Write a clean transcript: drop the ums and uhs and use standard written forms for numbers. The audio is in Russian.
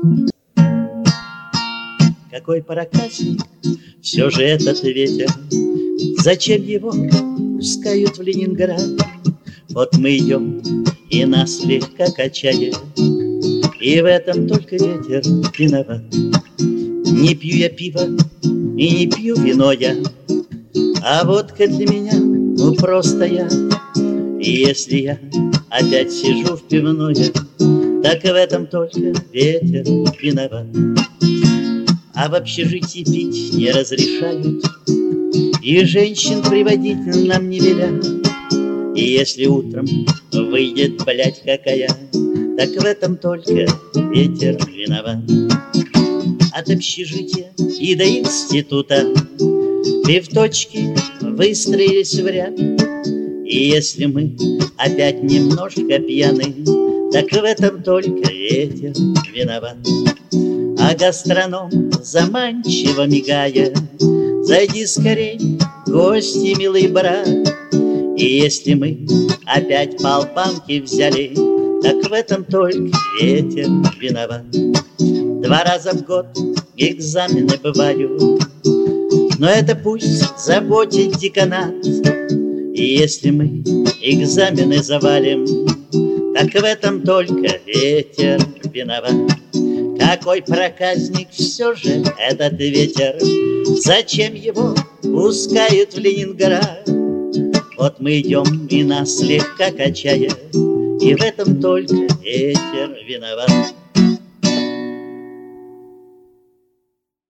Какой проказник все же этот ветер, зачем его пускают в Ленинград? Вот мы идем, и нас слегка качает, и в этом только ветер виноват. Не пью я пиво и не пью вино я, а водка для меня, ну просто я. И если я опять сижу в пивной, так и в этом только ветер виноват. А в общежитии пить не разрешают, и женщин приводить нам не велят. И если утром выйдет, блядь, какая, так в этом только ветер виноват. От общежития и до института пивточки выстроились в ряд. И если мы опять немножко пьяны, так в этом только ветер виноват. А гастроном, заманчиво мигая: зайди скорей, гости, милый брат. И если мы опять полпанки взяли, так в этом только ветер виноват. 2 раза в год экзамены бывают, но это пусть заботит деканат. И если мы экзамены завалим, так в этом только ветер виноват. Какой проказник все же этот ветер, зачем его пускают в Ленинград? Вот мы идем, и нас слегка качает, и в этом только ветер виноват.